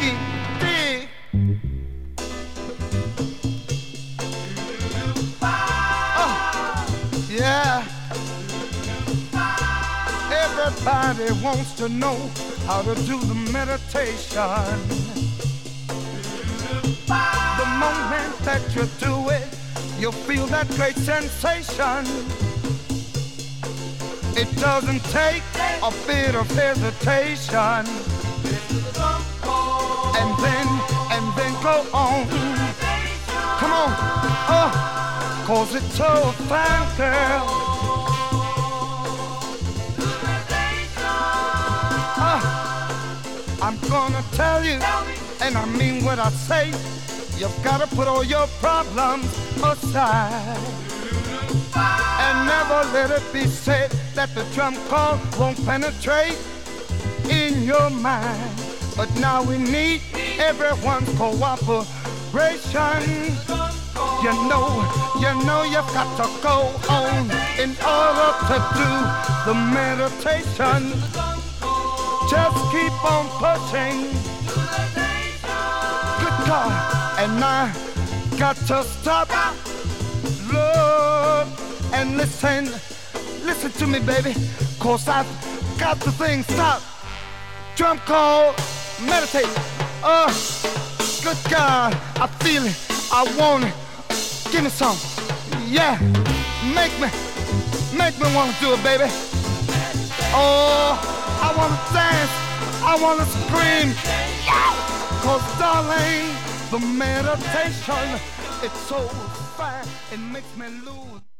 dig. Yeah. Everybody wants to know how to do the meditation. The moment that you do it, you'll feel that great sensation. It doesn't take a bit of hesitation. And then go on. Come on, cause it's so fine, girl. I'm gonna tell you, and I mean what I say. You've gotta put all your problems aside, and never let it be said that the drum call won't penetrate in your mind. But now we need everyone's cooperation. You know you've got to go on in order to do the meditation. Just keep on pushing. Good God, and I got to stop, Lord, and listen to me, baby, cause I've got the thing stopped. Drum call, meditate. Good God, I feel it, I want it. Give me some, yeah. Make me wanna do it, baby. Oh, I wanna dance, I wanna scream, yeah. Cause darling, the meditation, it's so fine, it makes me lose.